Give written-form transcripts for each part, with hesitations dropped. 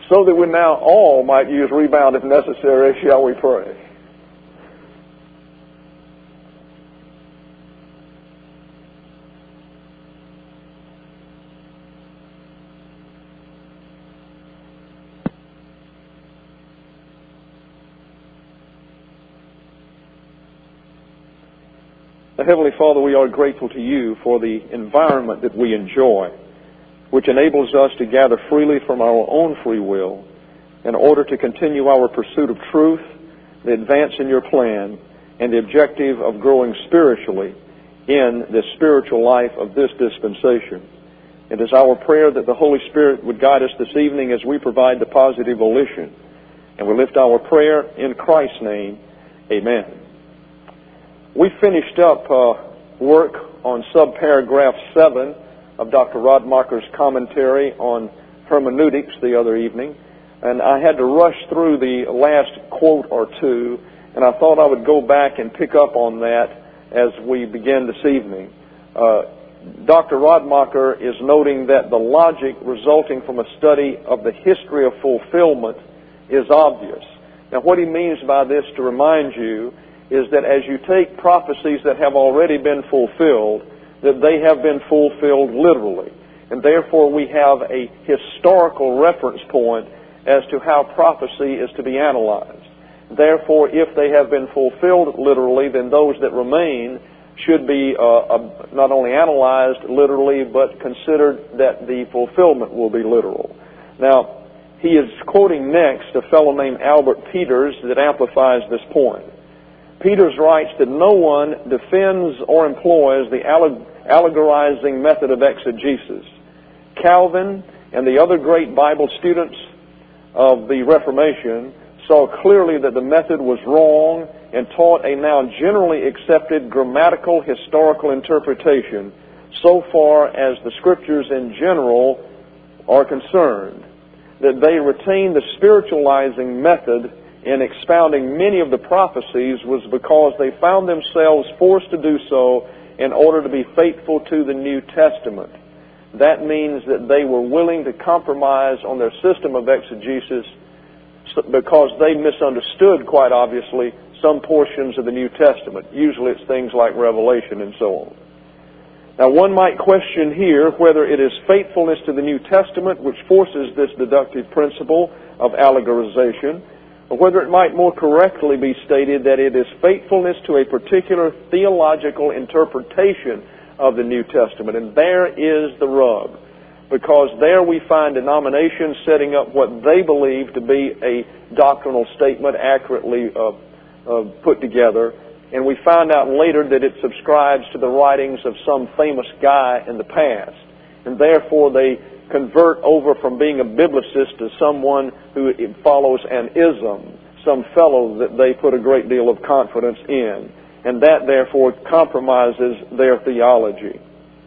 so that we now all might use rebound if necessary, shall we pray. Heavenly Father, we are grateful to you for the environment that we enjoy, which enables us to gather freely from our own free will in order to continue our pursuit of truth, the advance in your plan, and the objective of growing spiritually in the spiritual life of this dispensation. It is our prayer that the Holy Spirit would guide us this evening as we provide the positive volition. And we lift our prayer in Christ's name. Amen. We finished up work on subparagraph 7 of Dr. Rodmacher's commentary on hermeneutics the other evening, and I had to rush through the last quote or two, and I thought I would go back and pick up on that as we begin this evening. Dr. Rodmacher is noting that the logic resulting from a study of the history of fulfillment is obvious. Now, what he means by this, to remind you, is that as you take prophecies that have already been fulfilled, that they have been fulfilled literally. And therefore we have a historical reference point as to how prophecy is to be analyzed. Therefore, if they have been fulfilled literally, then those that remain should be not only analyzed literally, but considered that the fulfillment will be literal. Now, he is quoting next a fellow named Albert Peters that amplifies this point. Peters writes that no one defends or employs the allegorizing method of exegesis. Calvin and the other great Bible students of the Reformation saw clearly that the method was wrong and taught a now generally accepted grammatical historical interpretation so far as the Scriptures in general are concerned. That they retained the spiritualizing method in expounding many of the prophecies was because they found themselves forced to do so in order to be faithful to the New Testament. That means that they were willing to compromise on their system of exegesis because they misunderstood, quite obviously, some portions of the New Testament. Usually it's things like Revelation and so on. Now, one might question here whether it is faithfulness to the New Testament which forces this deductive principle of allegorization, or whether it might more correctly be stated that it is faithfulness to a particular theological interpretation of the New Testament. And there is the rub, because there we find denominations setting up what they believe to be a doctrinal statement accurately put together, and we find out later that it subscribes to the writings of some famous guy in the past, and therefore they convert over from being a biblicist to someone who follows an ism, some fellow that they put a great deal of confidence in, and that therefore compromises their theology.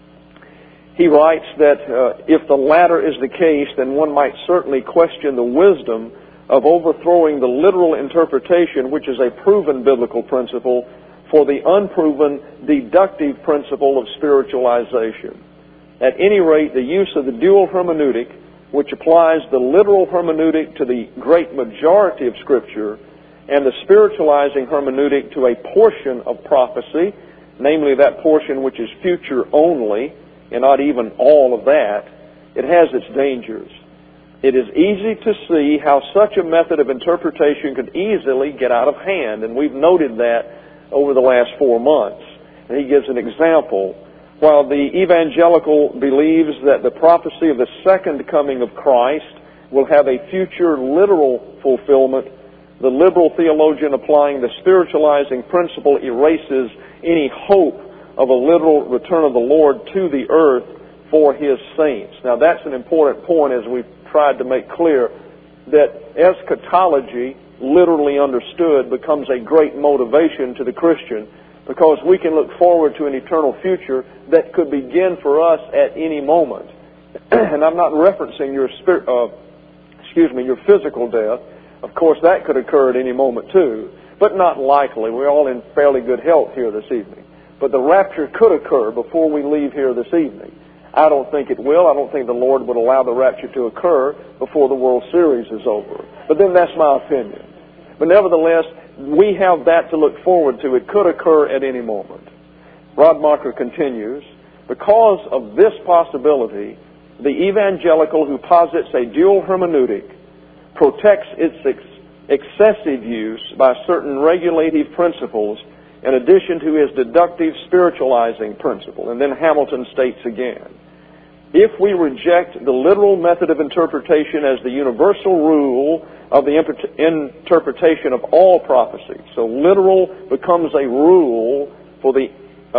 He writes that if the latter is the case, then one might certainly question the wisdom of overthrowing the literal interpretation, which is a proven biblical principle, for the unproven deductive principle of spiritualization. At any rate, the use of the dual hermeneutic, which applies the literal hermeneutic to the great majority of Scripture, and the spiritualizing hermeneutic to a portion of prophecy, namely that portion which is future only, and not even all of that, it has its dangers. It is easy to see how such a method of interpretation could easily get out of hand, and we've noted that over the last 4 months. And he gives an example. While the evangelical believes that the prophecy of the second coming of Christ will have a future literal fulfillment, the liberal theologian applying the spiritualizing principle erases any hope of a literal return of the Lord to the earth for His saints. Now that's an important point, as we've tried to make clear, that eschatology, literally understood, becomes a great motivation to the Christian, because we can look forward to an eternal future that could begin for us at any moment. And I'm not referencing your physical death. Of course, that could occur at any moment too, but not likely. We're all in fairly good health here this evening. But the rapture could occur before we leave here this evening. I don't think it will. I don't think the Lord would allow the rapture to occur before the World Series is over. But then that's my opinion. But nevertheless, we have that to look forward to. It could occur at any moment. Rodmacher continues, because of this possibility, the evangelical who posits a dual hermeneutic protects its excessive use by certain regulative principles in addition to his deductive spiritualizing principle. And then Hamilton states again, if we reject the literal method of interpretation as the universal rule of the interpretation of all prophecy, so literal becomes a rule for the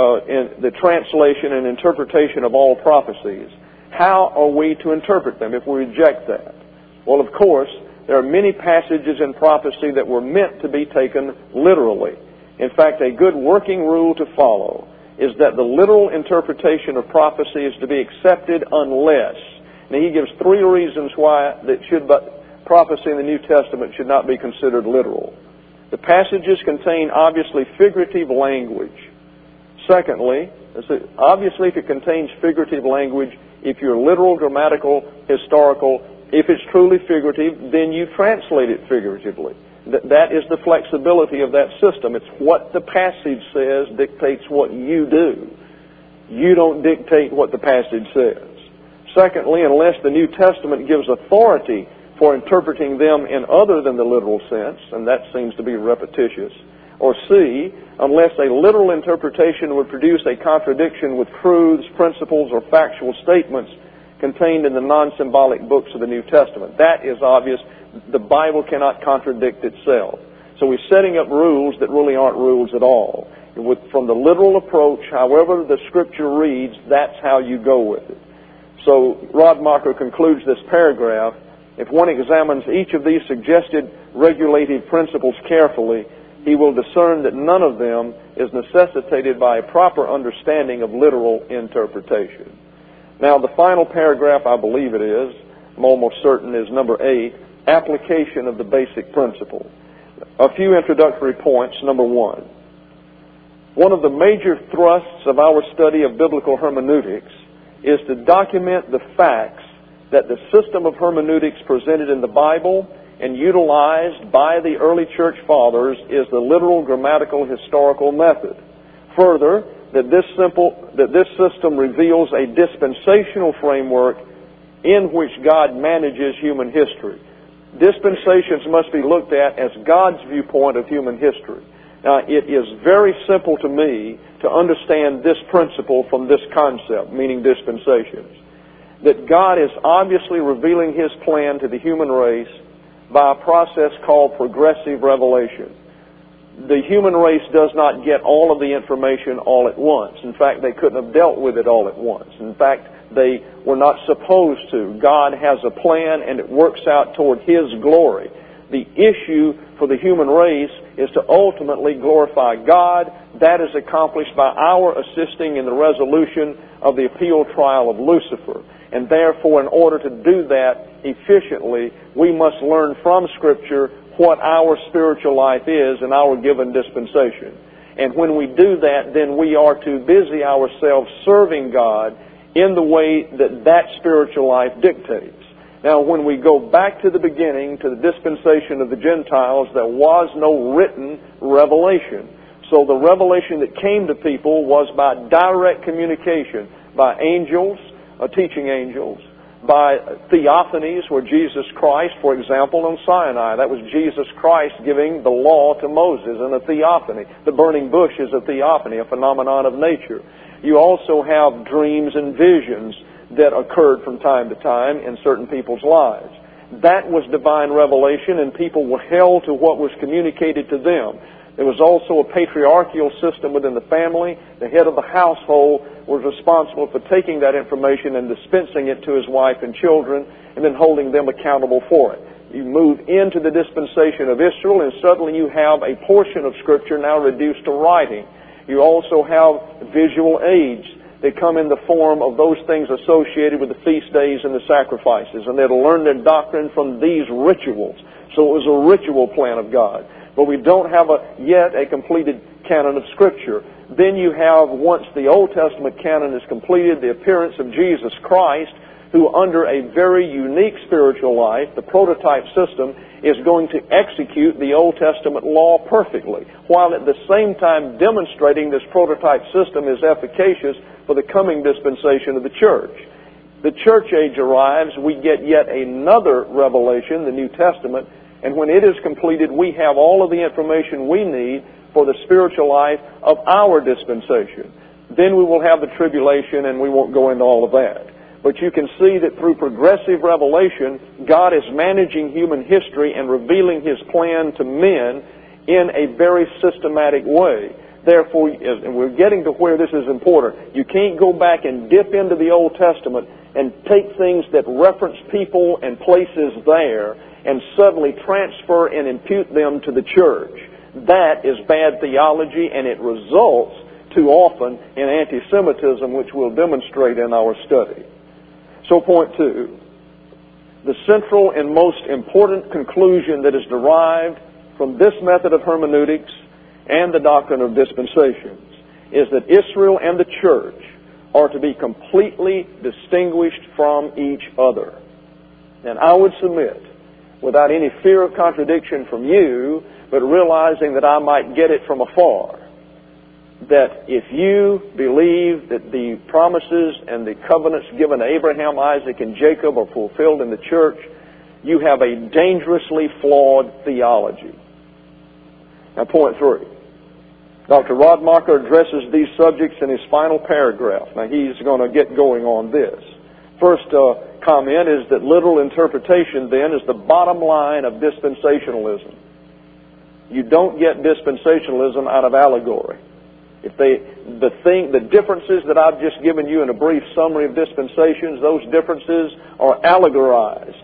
translation and interpretation of all prophecies, how are we to interpret them if we reject that? Well, of course, there are many passages in prophecy that were meant to be taken literally. In fact, a good working rule to follow is that the literal interpretation of prophecy is to be accepted unless, now he gives three reasons why prophecy in the New Testament should not be considered literal. The passages contain obviously figurative language. Secondly, obviously if it contains figurative language, if you're literal, grammatical, historical, if it's truly figurative, then you translate it figuratively. That is the flexibility of that system. It's what the passage says dictates what you do. You don't dictate what the passage says. Secondly, unless the New Testament gives authority for interpreting them in other than the literal sense, and that seems to be repetitious. Or C, unless a literal interpretation would produce a contradiction with truths, principles, or factual statements contained in the non-symbolic books of the New Testament. That is obvious. The Bible cannot contradict itself. So we're setting up rules that really aren't rules at all. From the literal approach, however the Scripture reads, that's how you go with it. So Rodmacher concludes this paragraph, if one examines each of these suggested regulative principles carefully, he will discern that none of them is necessitated by a proper understanding of literal interpretation. Now, the final paragraph, I believe it is, I'm almost certain, is number 8, application of the basic principle. A few introductory points. Number 1. One of the major thrusts of our study of biblical hermeneutics is to document the facts that the system of hermeneutics presented in the Bible and utilized by the early church fathers is the literal, grammatical, historical method. Further, that this system reveals a dispensational framework in which God manages human history. Dispensations must be looked at as God's viewpoint of human history. Now, it is very simple to me to understand this principle from this concept, meaning dispensations. That God is obviously revealing His plan to the human race by a process called progressive revelation. The human race does not get all of the information all at once. In fact, they couldn't have dealt with it all at once. In fact, they were not supposed to. God has a plan and it works out toward His glory. The issue for the human race is to ultimately glorify God. That is accomplished by our assisting in the resolution of the appeal trial of Lucifer. And therefore, in order to do that efficiently, we must learn from Scripture what our spiritual life is in our given dispensation. And when we do that, then we are to busy ourselves serving God in the way that that spiritual life dictates. Now, when we go back to the beginning, to the dispensation of the Gentiles, there was no written revelation. So the revelation that came to people was by direct communication, by angels, teaching angels, by theophanies where Jesus Christ, for example, on Sinai, that was Jesus Christ giving the law to Moses in a theophany. The burning bush is a theophany, a phenomenon of nature. You also have dreams and visions that occurred from time to time in certain people's lives. That was divine revelation, and people were held to what was communicated to them. There was also a patriarchal system within the family. The head of the household was responsible for taking that information and dispensing it to his wife and children, and then holding them accountable for it. You move into the dispensation of Israel, and suddenly you have a portion of Scripture now reduced to writing. You also have visual aids. They come in the form of those things associated with the feast days and the sacrifices, and they're to learn their doctrine from these rituals. So it was a ritual plan of God. But we don't have yet a completed canon of Scripture. Then you have, once the Old Testament canon is completed, the appearance of Jesus Christ, who under a very unique spiritual life, the prototype system, is going to execute the Old Testament law perfectly, while at the same time demonstrating this prototype system is efficacious for the coming dispensation of the church. The church age arrives, we get yet another revelation, the New Testament, and when it is completed, we have all of the information we need for the spiritual life of our dispensation. Then we will have the tribulation, and we won't go into all of that. But you can see that through progressive revelation, God is managing human history and revealing His plan to men in a very systematic way. Therefore, and we're getting to where this is important, you can't go back and dip into the Old Testament and take things that reference people and places there and suddenly transfer and impute them to the church. That is bad theology, and it results too often in anti-Semitism, which we'll demonstrate in our study. So point 2, the central and most important conclusion that is derived from this method of hermeneutics and the doctrine of dispensations is that Israel and the church are to be completely distinguished from each other. And I would submit, without any fear of contradiction from you, but realizing that I might get it from afar, that if you believe that the promises and the covenants given to Abraham, Isaac, and Jacob are fulfilled in the church, you have a dangerously flawed theology. Now, point 3. Dr. Rodmacher addresses these subjects in his final paragraph. Now, he's going to get going on this. First comment is that literal interpretation, then, is the bottom line of dispensationalism. You don't get dispensationalism out of allegory. The differences that I've just given you in a brief summary of dispensations, those differences are allegorized.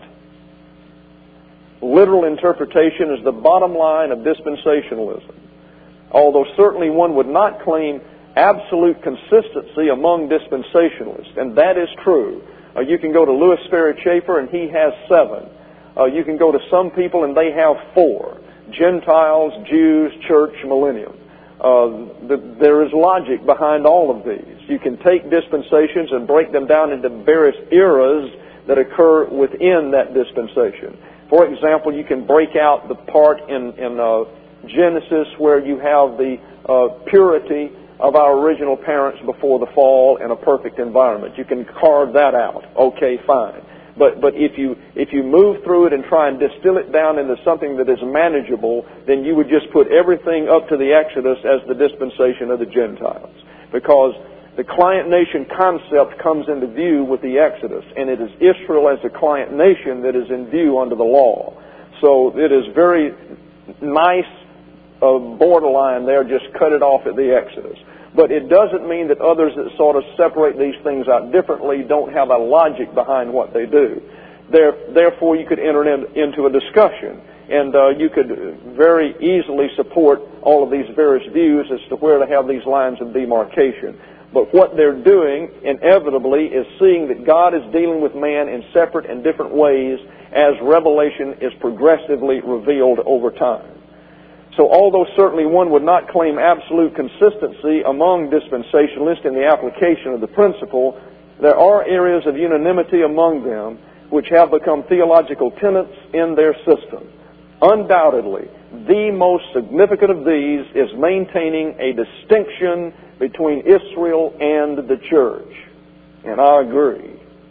Literal interpretation is the bottom line of dispensationalism. Although certainly one would not claim absolute consistency among dispensationalists, and that is true. You can go to Louis Ferry Chafer, and he has 7. You can go to some people, and they have 4. Gentiles, Jews, church, millennium. There is logic behind all of these. You can take dispensations and break them down into various eras that occur within that dispensation. For example, you can break out the part in Genesis where you have the purity of our original parents before the fall in a perfect environment. You can carve that out. Okay, fine. But if you move through it and try and distill it down into something that is manageable, then you would just put everything up to the Exodus as the dispensation of the Gentiles. Because the client nation concept comes into view with the Exodus, and it is Israel as a client nation that is in view under the law. So it is very nice borderline there, just cut it off at the Exodus. But it doesn't mean that others that sort of separate these things out differently don't have a logic behind what they do. Therefore, you could enter into a discussion, and you could very easily support all of these various views as to where to have these lines of demarcation. But what they're doing, inevitably, is seeing that God is dealing with man in separate and different ways as revelation is progressively revealed over time. So although certainly one would not claim absolute consistency among dispensationalists in the application of the principle, there are areas of unanimity among them which have become theological tenets in their system. Undoubtedly, the most significant of these is maintaining a distinction between Israel and the church. And I agree.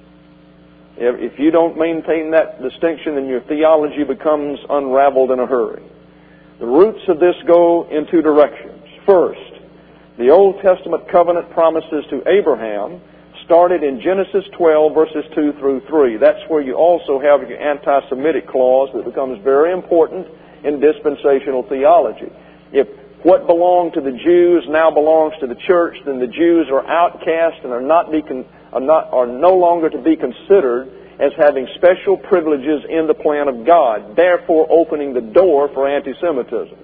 If you don't maintain that distinction, then your theology becomes unraveled in a hurry. The roots of this go in 2 directions. First, the Old Testament covenant promises to Abraham started in Genesis 12, verses 2 through 3. That's where you also have your anti-Semitic clause that becomes very important in dispensational theology. If what belonged to the Jews now belongs to the church, then the Jews are outcast and are no longer to be considered as having special privileges in the plan of God, therefore opening the door for anti-Semitism.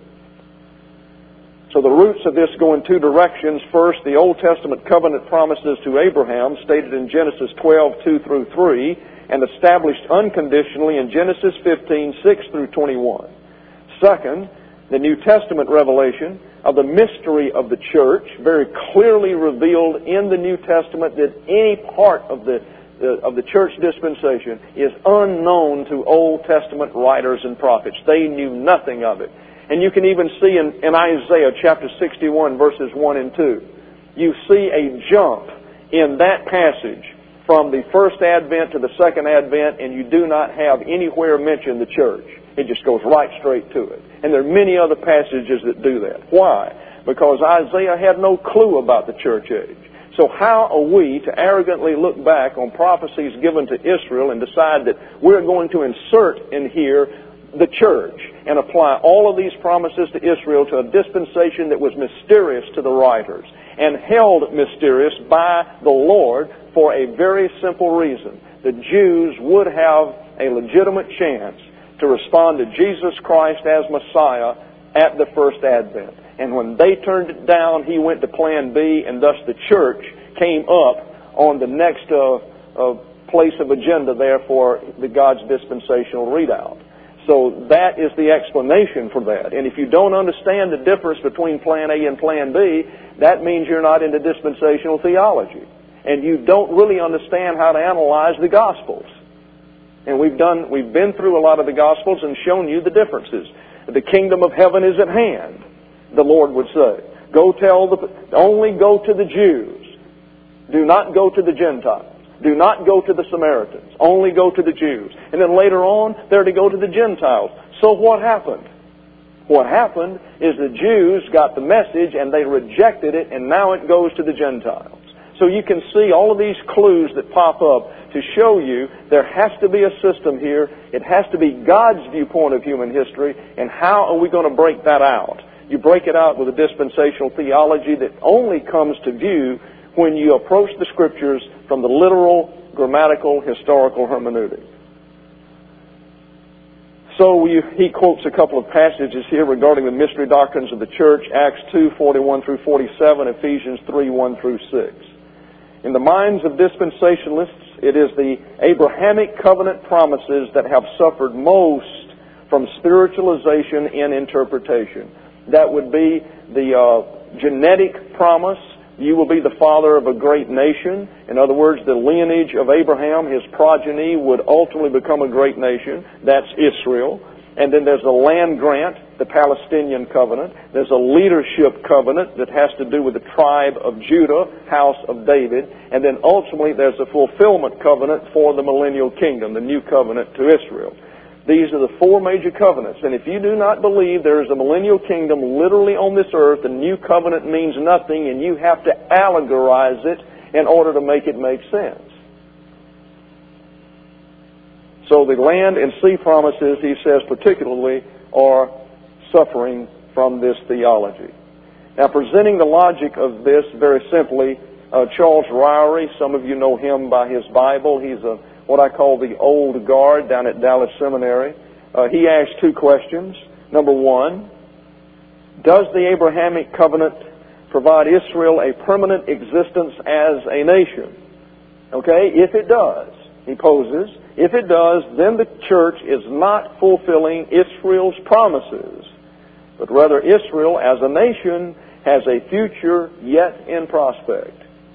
So the roots of this go in 2 directions. First, the Old Testament covenant promises to Abraham, stated in Genesis 12, 2 through 3, and established unconditionally in Genesis 15, 6 through 21. Second, the New Testament revelation of the mystery of the church, very clearly revealed in the New Testament, that any part of the church dispensation is unknown to Old Testament writers and prophets. They knew nothing of it. And you can even see in Isaiah chapter 61, verses 1 and 2, you see a jump in that passage from the first advent to the second advent, and you do not have anywhere mentioned the church. It just goes right straight to it. And there are many other passages that do that. Why? Because Isaiah had no clue about the church age. So how are we to arrogantly look back on prophecies given to Israel and decide that we're going to insert in here the church and apply all of these promises to Israel to a dispensation that was mysterious to the writers and held mysterious by the Lord for a very simple reason? The Jews would have a legitimate chance to respond to Jesus Christ as Messiah at the first advent. And when they turned it down, he went to plan B, and thus the church came up on the next place of agenda there for the God's dispensational readout. So that is the explanation for that. And if you don't understand the difference between plan A and plan B, that means you're not into dispensational theology. And you don't really understand how to analyze the Gospels. And we've been through a lot of the Gospels and shown you the differences. The kingdom of heaven is at hand, the Lord would say. Only go to the Jews. Do not go to the Gentiles. Do not go to the Samaritans. Only go to the Jews. And then later on, they're to go to the Gentiles. So what happened? What happened is the Jews got the message and they rejected it, and now it goes to the Gentiles. So you can see all of these clues that pop up to show you there has to be a system here. It has to be God's viewpoint of human history, and how are we going to break that out? You break it out with a dispensational theology that only comes to view when you approach the Scriptures from the literal, grammatical, historical hermeneutic. So he quotes a couple of passages here regarding the mystery doctrines of the church, Acts 2:41 through 47, Ephesians 3:1 through 6. In the minds of dispensationalists, it is the Abrahamic covenant promises that have suffered most from spiritualization in interpretation. That would be the genetic promise, you will be the father of a great nation. In other words, the lineage of Abraham, his progeny, would ultimately become a great nation. That's Israel. And then there's a land grant, the Palestinian covenant. There's a leadership covenant that has to do with the tribe of Judah, house of David. And then ultimately there's a fulfillment covenant for the millennial kingdom, the new covenant to Israel. These are the four major covenants. And if you do not believe there is a millennial kingdom literally on this earth, the new covenant means nothing, and you have to allegorize it in order to make it make sense. So the land and sea promises, he says particularly, are suffering from this theology. Now, presenting the logic of this very simply, Charles Ryrie, some of you know him by his Bible. He's what I call the old guard down at Dallas Seminary. He asked two questions. Number one, does the Abrahamic covenant provide Israel a permanent existence as a nation? Okay, if it does, he poses, if it does, then the church is not fulfilling Israel's promises, but rather Israel as a nation has a future yet in prospect.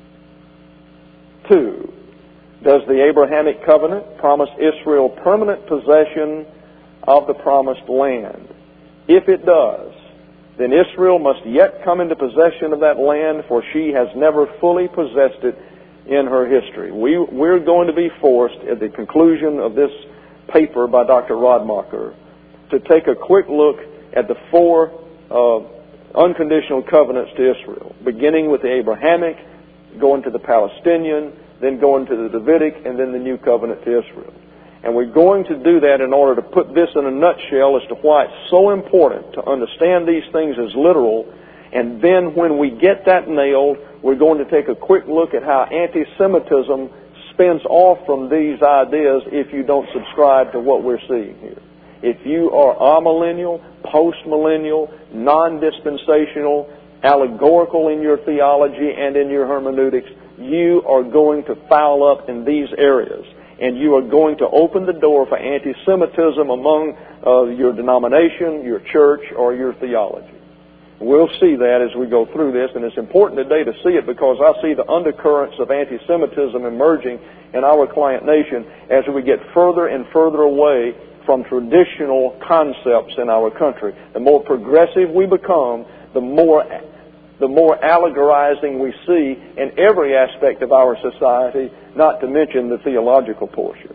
Two, does the Abrahamic covenant promise Israel permanent possession of the promised land? If it does, then Israel must yet come into possession of that land, for she has never fully possessed it in her history. We're going to be forced, at the conclusion of this paper by Dr. Radmacher, to take a quick look at the four unconditional covenants to Israel, beginning with the Abrahamic, going to the Palestinian, then going to the Davidic, and then the new covenant to Israel. And we're going to do that in order to put this in a nutshell as to why it's so important to understand these things as literal. And then when we get that nailed, we're going to take a quick look at how anti-Semitism spins off from these ideas if you don't subscribe to what we're seeing here. If you are amillennial, post-millennial, non-dispensational, allegorical in your theology and in your hermeneutics, you are going to foul up in these areas. And you are going to open the door for anti-Semitism among your denomination, your church, or your theology. We'll see that as we go through this, and it's important today to see it because I see the undercurrents of anti-Semitism emerging in our client nation as we get further and further away from traditional concepts in our country. The more progressive we become, the more allegorizing we see in every aspect of our society, not to mention the theological portion.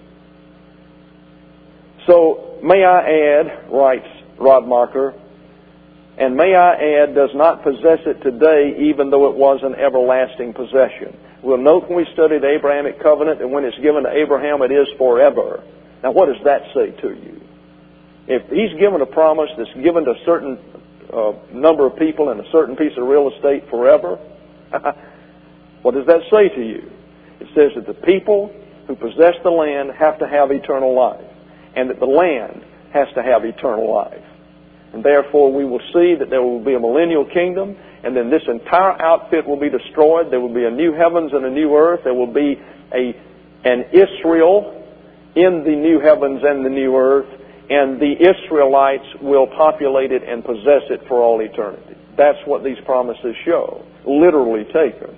So, may I add, writes Radmacher, and may I add, does not possess it today even though it was an everlasting possession. We'll note when we study the Abrahamic covenant that when it's given to Abraham, it is forever. Now, what does that say to you? If he's given a promise that's given to a certain number of people in a certain piece of real estate forever, what does that say to you? It says that the people who possess the land have to have eternal life, and that the land has to have eternal life. And therefore we will see that there will be a millennial kingdom, and then this entire outfit will be destroyed. There will be a new heavens and a new earth. There will be an Israel in the new heavens and the new earth, and the Israelites will populate it and possess it for all eternity. That's what these promises show, literally taken.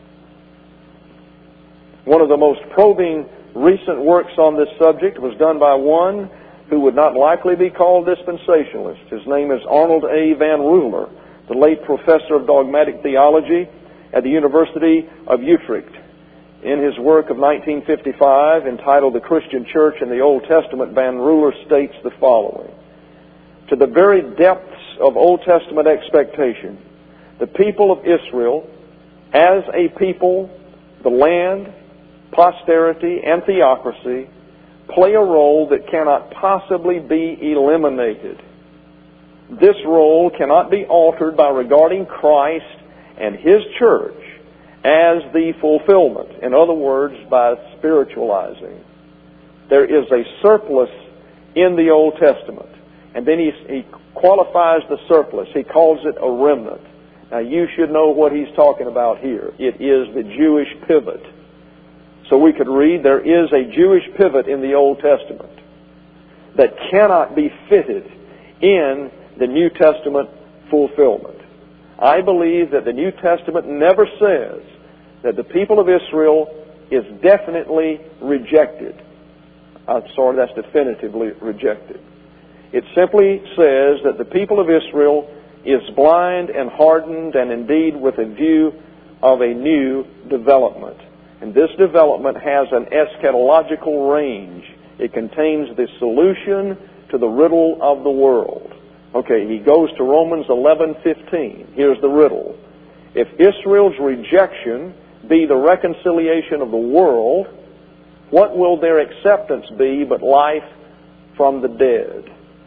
One of the most probing recent works on this subject was done by one who would not likely be called dispensationalist. His name is Arnold A. Van Ruler, the late professor of dogmatic theology at the University of Utrecht. In his work of 1955, entitled The Christian Church in the Old Testament, Van Ruler states the following: to the very depths of Old Testament expectation, the people of Israel, as a people, the land, posterity, and theocracy, play a role that cannot possibly be eliminated. This role cannot be altered by regarding Christ and His church as the fulfillment. In other words, by spiritualizing. There is a surplus in the Old Testament. And then he qualifies the surplus. He calls it a remnant. Now you should know what he's talking about here. It is the Jewish pivot. So we could read, there is a Jewish pivot in the Old Testament that cannot be fitted in the New Testament fulfillment. I believe that the New Testament never says that the people of Israel is definitely rejected. I'm sorry, that's definitively rejected. It simply says that the people of Israel is blind and hardened, and indeed with a view of a new development. And this development has an eschatological range. It contains the solution to the riddle of the world. Okay, he goes to Romans 11:15. Here's the riddle. If Israel's rejection be the reconciliation of the world, what will their acceptance be but life from the dead?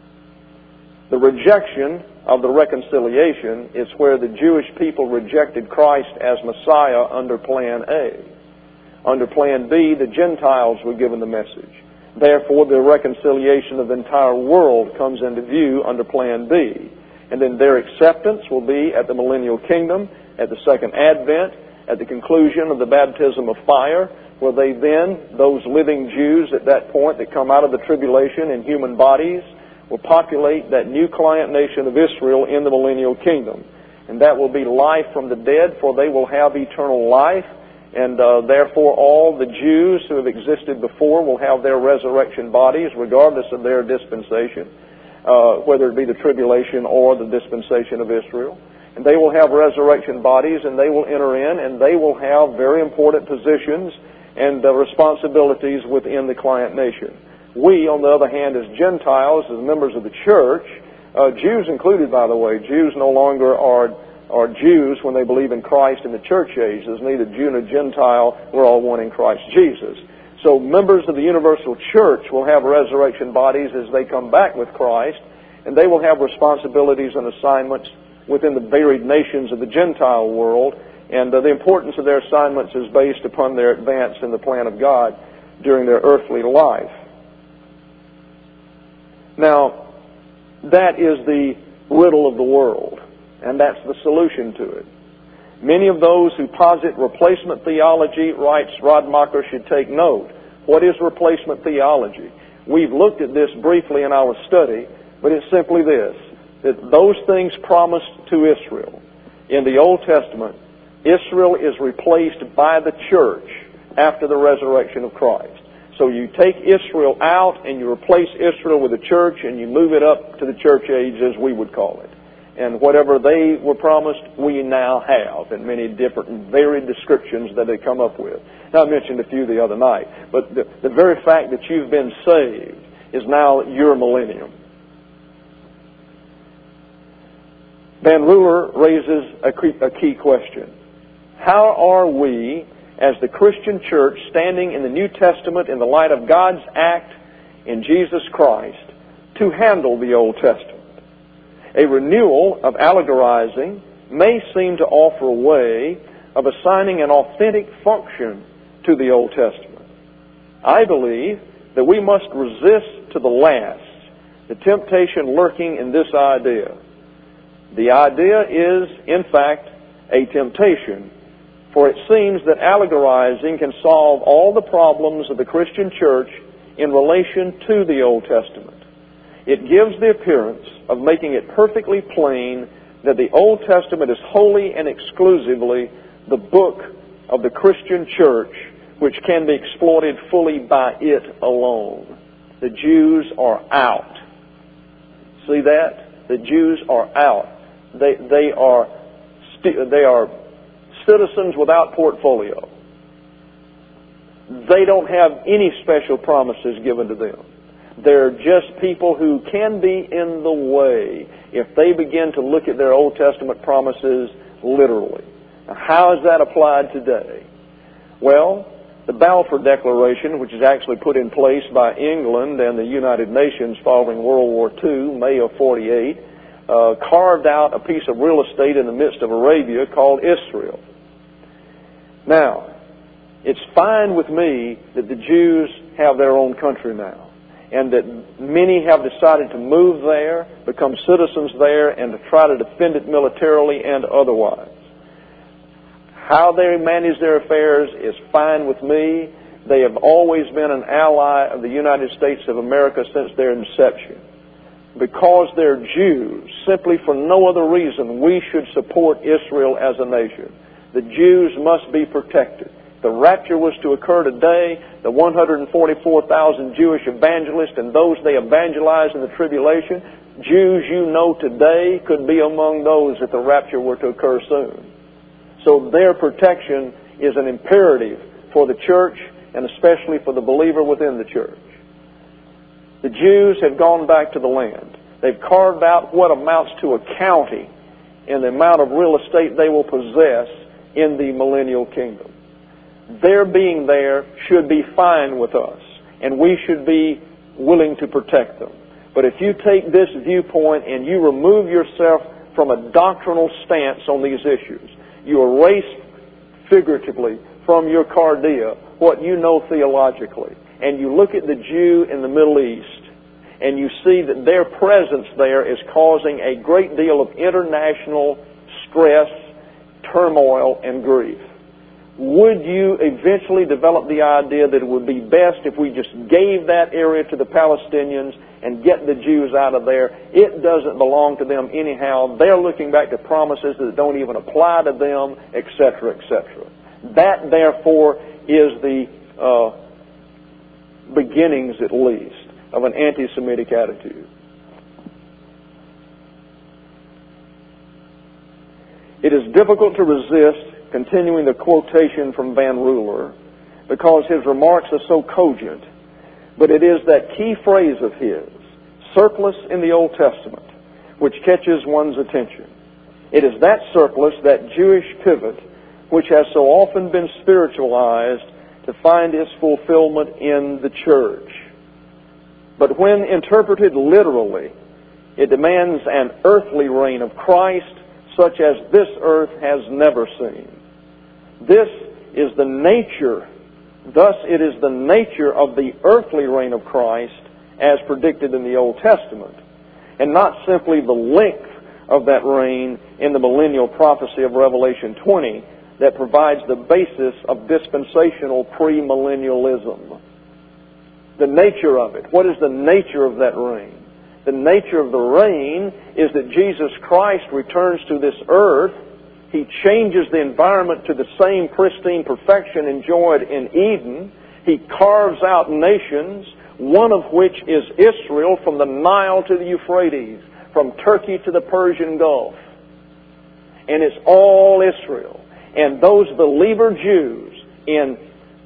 The rejection of the reconciliation is where the Jewish people rejected Christ as Messiah under Plan A. Under Plan B, the Gentiles were given the message. Therefore, the reconciliation of the entire world comes into view under Plan B. And then their acceptance will be at the millennial kingdom, at the second advent, at the conclusion of the baptism of fire, where they then, those living Jews at that point that come out of the tribulation in human bodies, will populate that new client nation of Israel in the millennial kingdom. And that will be life from the dead, for they will have eternal life. And therefore all the Jews who have existed before will have their resurrection bodies, regardless of their dispensation, whether it be the tribulation or the dispensation of Israel. And they will have resurrection bodies, and they will enter in, and they will have very important positions and responsibilities within the client nation. We, on the other hand, as Gentiles, as members of the church, Jews included, by the way, Jews no longer are Jews when they believe in Christ in the church age. There's neither Jew nor Gentile. We're all one in Christ Jesus. So members of the universal church will have resurrection bodies as they come back with Christ, and they will have responsibilities and assignments within the varied nations of the Gentile world, and the importance of their assignments is based upon their advance in the plan of God during their earthly life. Now, that is the riddle of the world. And that's the solution to it. Many of those who posit replacement theology, writes Radmacher, should take note. What is replacement theology? We've looked at this briefly in our study, but it's simply this. that those things promised to Israel in the Old Testament, Israel is replaced by the church after the resurrection of Christ. So you take Israel out and you replace Israel with the church and you move it up to the church age, as we would call it. And whatever they were promised, we now have in many different and varied descriptions that they come up with. Now, I mentioned a few the other night, but the very fact that you've been saved is now your millennium. Van Ruler raises a key question. How are we, as the Christian church, standing in the New Testament in the light of God's act in Jesus Christ, to handle the Old Testament? A renewal of allegorizing may seem to offer a way of assigning an authentic function to the Old Testament. I believe that we must resist to the last the temptation lurking in this idea. The idea is, in fact, a temptation, for it seems that allegorizing can solve all the problems of the Christian church in relation to the Old Testament. It gives the appearance of making it perfectly plain that the Old Testament is wholly and exclusively the book of the Christian church, which can be exploited fully by it alone. The Jews are out. See that? The Jews are out. They are citizens without portfolio. They don't have any special promises given to them. They're just people who can be in the way if they begin to look at their Old Testament promises literally. Now, how is that applied today? Well, the Balfour Declaration, which is actually put in place by England and the United Nations following World War II, May of 48, carved out a piece of real estate in the midst of Arabia called Israel. Now, it's fine with me that the Jews have their own country now, and that many have decided to move there, become citizens there, and to try to defend it militarily and otherwise. How they manage their affairs is fine with me. They have always been an ally of the United States of America since their inception. Because they're Jews, simply for no other reason, we should support Israel as a nation. The Jews must be protected. If the rapture was to occur today, the 144,000 Jewish evangelists and those they evangelize in the tribulation, Jews you know today could be among those if the rapture were to occur soon. So their protection is an imperative for the church and especially for the believer within the church. The Jews have gone back to the land. They've carved out what amounts to a county in the amount of real estate they will possess in the millennial kingdom. Their being there should be fine with us, and we should be willing to protect them. But if you take this viewpoint and you remove yourself from a doctrinal stance on these issues, you erase figuratively from your cardia what you know theologically, and you look at the Jew in the Middle East, and you see that their presence there is causing a great deal of international stress, turmoil, and grief. Would you eventually develop the idea that it would be best if we just gave that area to the Palestinians and get the Jews out of there? It doesn't belong to them anyhow. They're looking back to promises that don't even apply to them, etc., etc. That, therefore, is the beginnings, at least, of an anti-Semitic attitude. It is difficult to resist continuing the quotation from Van Ruler because his remarks are so cogent, but it is that key phrase of his, surplus in the Old Testament, which catches one's attention. It is that surplus, that Jewish pivot, which has so often been spiritualized to find its fulfillment in the church. But when interpreted literally, it demands an earthly reign of Christ such as this earth has never seen. This is the nature, thus it is the nature of the earthly reign of Christ as predicted in the Old Testament, and not simply the length of that reign in the millennial prophecy of Revelation 20 that provides the basis of dispensational premillennialism. The nature of it. What is the nature of that reign? The nature of the reign is that Jesus Christ returns to this earth. He changes the environment to the same pristine perfection enjoyed in Eden. He carves out nations, one of which is Israel, from the Nile to the Euphrates, from Turkey to the Persian Gulf. And it's all Israel. And those believer Jews in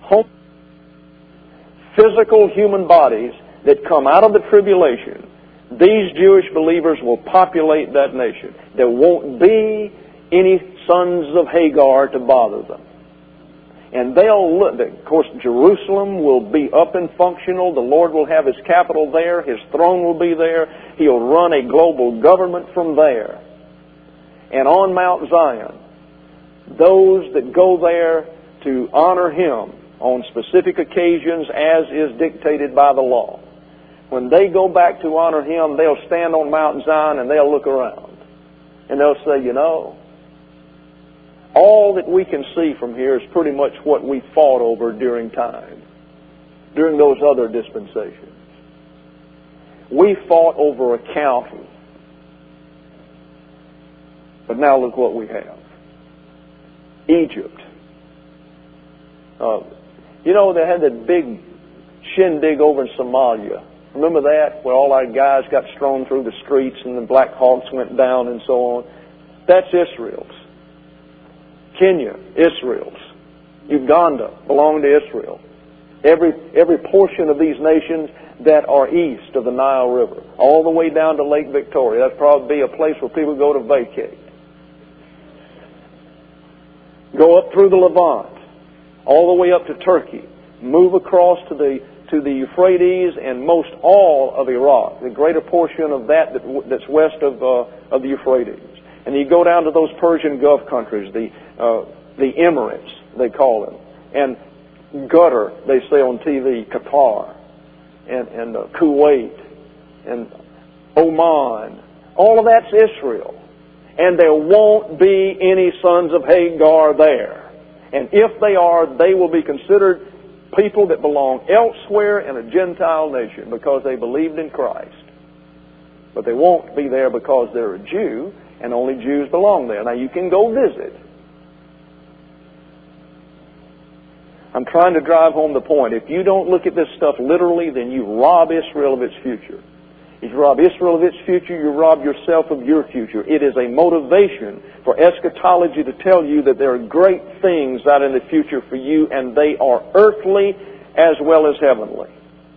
physical human bodies that come out of the tribulation, these Jewish believers will populate that nation. There won't be any sons of Hagar to bother them. And of course, Jerusalem will be up and functional. The Lord will have His capital there. His throne will be there. He'll run a global government from there. And on Mount Zion, those that go there to honor Him on specific occasions as is dictated by the law, when they go back to honor Him, they'll stand on Mount Zion and they'll look around. And they'll say, you know, all that we can see from here is pretty much what we fought over during time, during those other dispensations. We fought over a county. But now look what we have. Egypt. You know, they had that big shindig over in Somalia. Remember that? Where all our guys got strewn through the streets and the Black Hawks went down and so on. That's Israel's. Kenya, Israel's. Uganda belong to Israel. Every portion of these nations that are east of the Nile River, all the way down to Lake Victoria. That'd probably be a place where people go to vacate. Go up through the Levant, all the way up to Turkey, move across to the Euphrates and most all of Iraq, the greater portion of that's west of the Euphrates. And you go down to those Persian Gulf countries, the Emirates, they call them, and Qatar, they say on TV, Qatar, and Kuwait, and Oman. All of that's Israel. And there won't be any sons of Hagar there. And if they are, they will be considered people that belong elsewhere in a Gentile nation because they believed in Christ. But they won't be there because they're a Jew, and only Jews belong there. Now, you can go visit. I'm trying to drive home the point. If you don't look at this stuff literally, then you rob Israel of its future. If you rob Israel of its future, you rob yourself of your future. It is a motivation for eschatology to tell you that there are great things out in the future for you, and they are earthly as well as heavenly.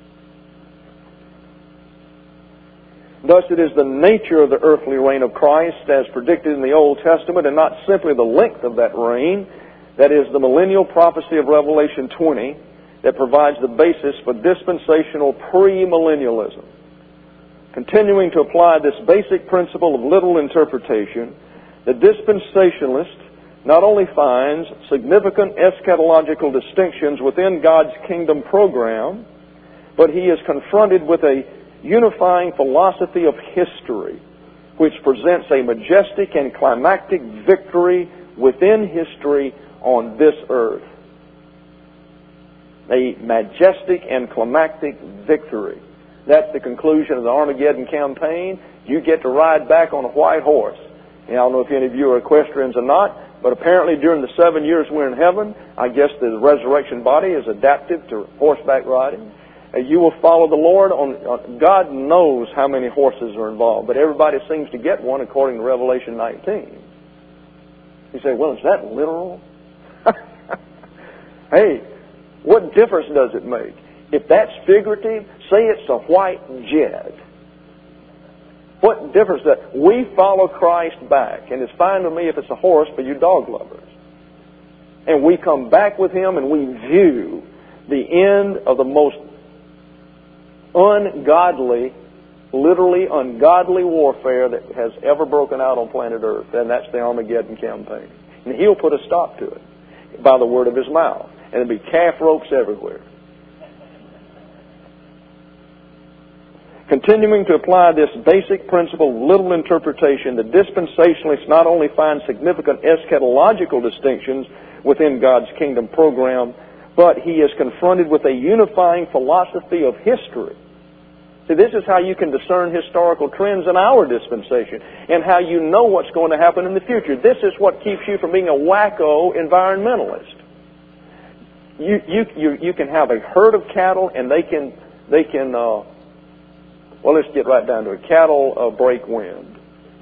Thus, it is the nature of the earthly reign of Christ as predicted in the Old Testament, and not simply the length of that reign, that is the millennial prophecy of Revelation 20, that provides the basis for dispensational premillennialism. Continuing to apply this basic principle of literal interpretation, the dispensationalist not only finds significant eschatological distinctions within God's kingdom program, but he is confronted with a unifying philosophy of history, which presents a majestic and climactic victory within history on this earth. A majestic and climactic victory. That's the conclusion of the Armageddon campaign. You get to ride back on a white horse. And I don't know if any of you are equestrians or not, but apparently during the 7 years we're in heaven, I guess the resurrection body is adaptive to horseback riding. You will follow the Lord on God knows how many horses are involved, but everybody seems to get one according to Revelation 19. You say, well, is that literal? Hey, what difference does it make? If that's figurative, say it's a white jet. What difference does it? We follow Christ back, and it's fine with me if it's a horse for you dog lovers. And we come back with Him and we view the end of the most ungodly, literally ungodly warfare that has ever broken out on planet Earth, and that's the Armageddon campaign. And He'll put a stop to it by the word of His mouth. And there'll be calf ropes everywhere. Continuing to apply this basic principle of literal interpretation, the dispensationalists not only find significant eschatological distinctions within God's kingdom program, but he is confronted with a unifying philosophy of history, See, this is how you can discern historical trends in our dispensation and how you know what's going to happen in the future. This is what keeps you from being a wacko environmentalist. You can have a herd of cattle and they can well, let's get right down to it. Cattle break wind.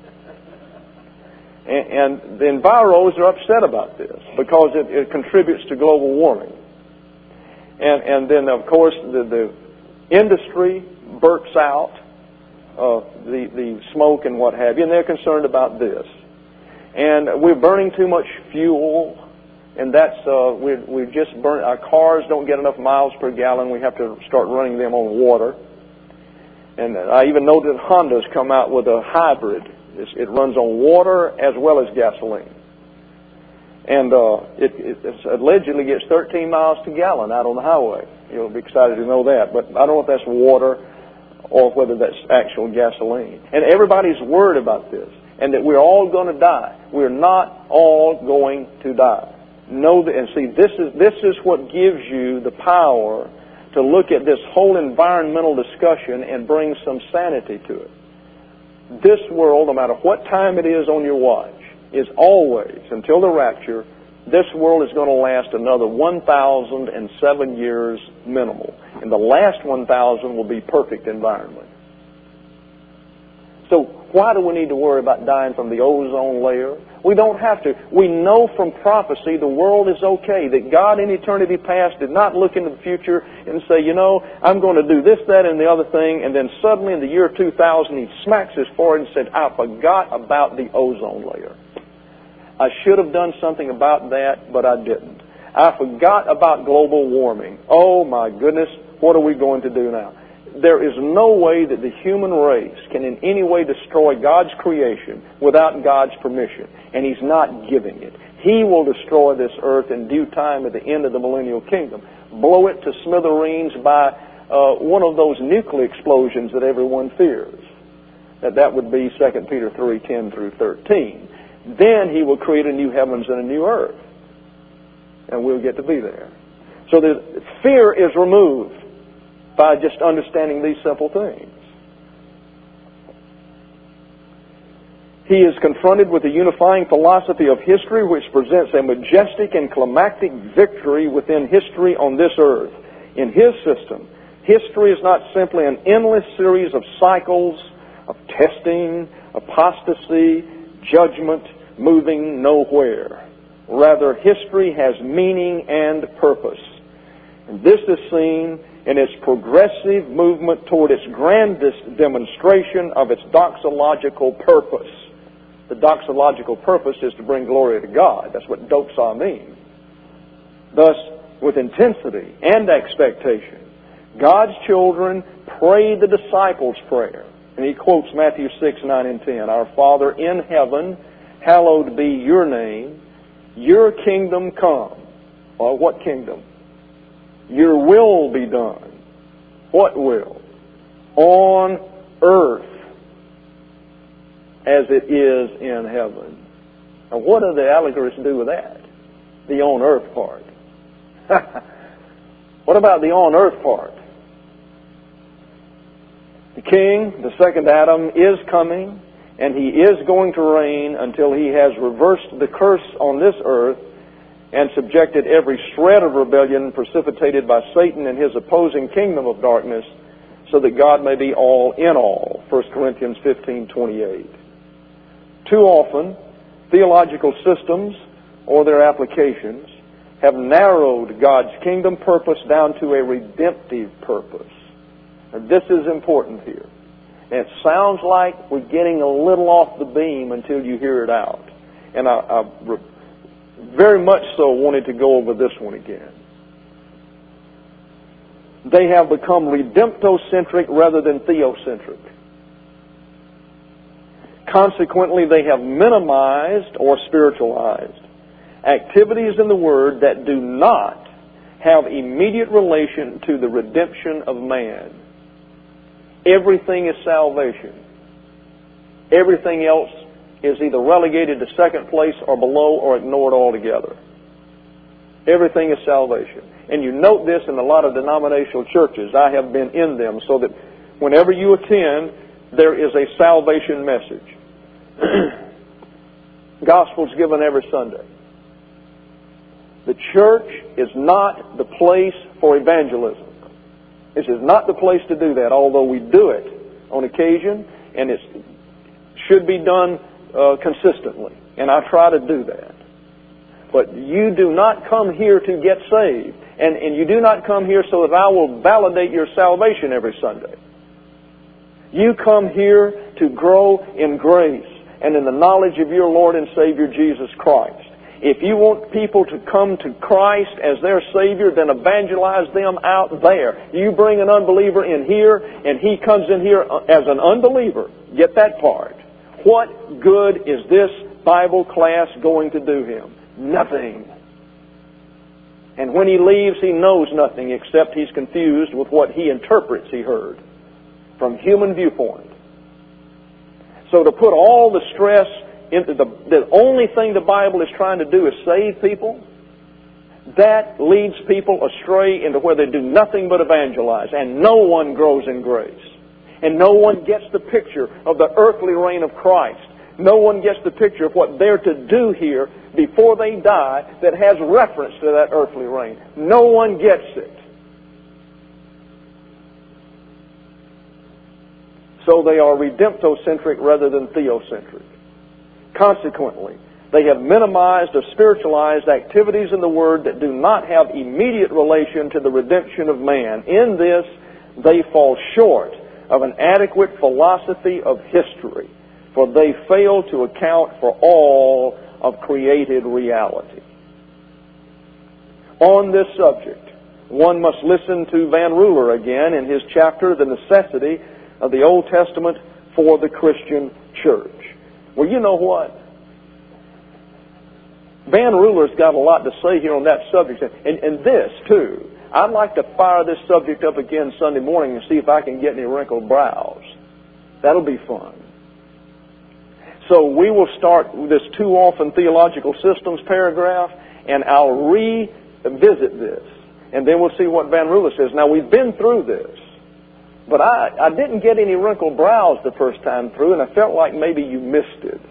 And the enviros are upset about this because it contributes to global warming. And then, of course, the industry burps out the smoke and what have you, and they're concerned about this. And we're burning too much fuel, and that's we just burn. Our cars don't get enough miles per gallon. We have to start running them on water. And I even know that Honda's come out with a hybrid. It runs on water as well as gasoline. And it allegedly gets 13 miles to gallon out on the highway. You'll be excited to know that. But I don't know if that's water or whether that's actual gasoline. And everybody's worried about this and that we're all going to die. We're not all going to die. Know that, and see, this is what gives you the power to look at this whole environmental discussion and bring some sanity to it. This world, no matter what time it is on your watch, is always, until the rapture, this world is going to last another 1,007 years minimal. And the last 1,000 will be perfect environment. So why do we need to worry about dying from the ozone layer? We don't have to. We know from prophecy the world is okay, that God in eternity past did not look into the future and say, you know, I'm going to do this, that, and the other thing, and then suddenly in the year 2000 he smacks his forehead and said, I forgot about the ozone layer. I should have done something about that, but I didn't. I forgot about global warming. Oh my goodness, what are we going to do now? There is no way that the human race can in any way destroy God's creation without God's permission, and He's not giving it. He will destroy this earth in due time at the end of the millennial kingdom. Blow it to smithereens by one of those nuclear explosions that everyone fears. That would be 2 Peter 3:10 through 13. Then He will create a new heavens and a new earth, and we'll get to be there. So the fear is removed by just understanding these simple things. He is confronted with the unifying philosophy of history, which presents a majestic and climactic victory within history on this earth. In his system, history is not simply an endless series of cycles of testing, apostasy, judgment, moving nowhere. Rather, history has meaning and purpose. And this is seen in its progressive movement toward its grandest demonstration of its doxological purpose. The doxological purpose is to bring glory to God. That's what doxa means. Thus, with intensity and expectation, God's children pray the disciples' prayer. And he quotes Matthew 6:9 and 10. Our Father in heaven, hallowed be your name. Your kingdom come. Or what kingdom? Your will be done. What will? On earth as it is in heaven. Now what do the allegorists do with that? The on earth part. What about the on earth part? The king, the second Adam, is coming, and he is going to reign until he has reversed the curse on this earth and subjected every shred of rebellion precipitated by Satan and his opposing kingdom of darkness, so that God may be all in all. 1 Corinthians 15:28. Too often, theological systems or their applications have narrowed God's kingdom purpose down to a redemptive purpose. And this is important here. And it sounds like we're getting a little off the beam until you hear it out. And I very much so wanted to go over this one again. They have become redemptocentric rather than theocentric. Consequently, they have minimized or spiritualized activities in the Word that do not have immediate relation to the redemption of man. Everything is salvation. Everything else is either relegated to second place or below or ignored altogether. Everything is salvation. And you note this in a lot of denominational churches. I have been in them, so that Whenever you attend, there is a salvation message. Gospel's given every Sunday. The church is not the place for evangelism. This is not the place to do that, although we do it on occasion, and it should be done consistently. And I try to do that. But you do not come here to get saved. And you do not come here so that I will validate your salvation every Sunday. You come here to grow in grace and in the knowledge of your Lord and Savior Jesus Christ. If you want people to come to Christ as their Savior, then evangelize them out there. You bring an unbeliever in here, and he comes in here as an unbeliever. Get that part. What good is this Bible class going to do him? Nothing. And when he leaves, he knows nothing except he's confused with what he interprets he heard from human viewpoint. So to put all the stress into the only thing the Bible is trying to do is save people, that leads people astray into where they do nothing but evangelize, and no one grows in grace. And no one gets the picture of the earthly reign of Christ. No one gets the picture of what they're to do here before they die that has reference to that earthly reign. No one gets it. So they are redemptocentric rather than theocentric. Consequently, they have minimized or spiritualized activities in the Word that do not have immediate relation to the redemption of man. In this, they fall short of an adequate philosophy of history, for they fail to account for all of created reality. On this subject, one must listen to Van Ruler again in his chapter, The Necessity of the Old Testament for the Christian Church. Well, you know what? Van Ruler's got a lot to say here on that subject. And this, too. I'd like to fire this subject up again Sunday morning and see if I can get any wrinkled brows. That'll be fun. So we will start with this too often theological systems paragraph, and I'll revisit this. And then we'll see what Van Ruler says. Now, we've been through this. But I didn't get any wrinkled brows the first time through, and I felt like maybe you missed it.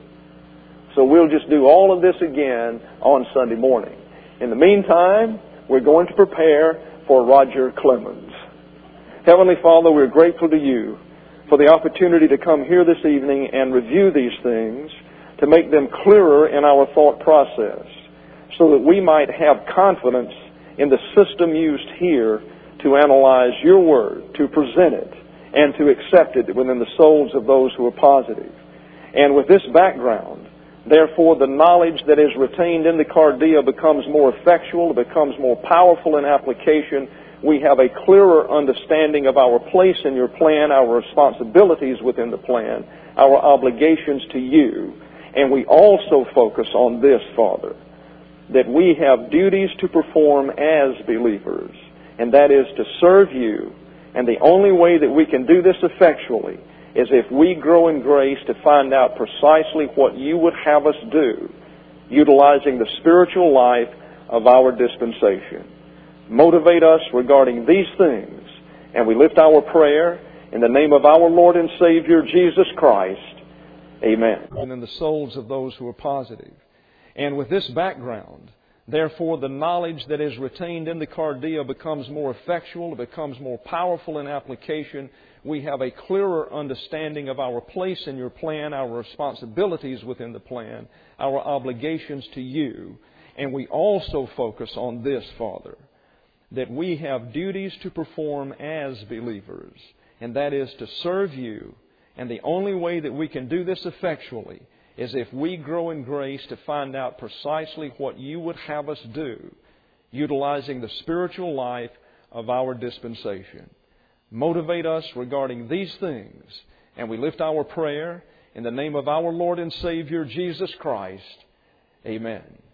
So we'll just do all of this again on Sunday morning. In the meantime, we're going to prepare for Roger Clemens. Heavenly Father, we're grateful to you for the opportunity to come here this evening and review these things, to make them clearer in our thought process, so that we might have confidence in the system used here to analyze your Word, to present it, and to accept it within the souls of those who are positive. And with this background, therefore, the knowledge that is retained in the Cardia becomes more effectual, becomes more powerful in application. We have a clearer understanding of our place in your plan, our responsibilities within the plan, our obligations to you. And we also focus on this, Father, that we have duties to perform as believers, and that is to serve you. And the only way that we can do this effectually is if we grow in grace to find out precisely what you would have us do, utilizing the spiritual life of our dispensation. Motivate us regarding these things, and we lift our prayer in the name of our Lord and Savior, Jesus Christ. Amen. And in the souls of those who are positive. And with this background, therefore, the knowledge that is retained in the Cardia becomes more effectual, it becomes more powerful in application. We have a clearer understanding of our place in your plan, our responsibilities within the plan, our obligations to you. And we also focus on this, Father, that we have duties to perform as believers, and that is to serve you. And the only way that we can do this effectually is if we grow in grace to find out precisely what you would have us do, utilizing the spiritual life of our dispensation. Motivate us regarding these things, and we lift our prayer in the name of our Lord and Savior, Jesus Christ. Amen.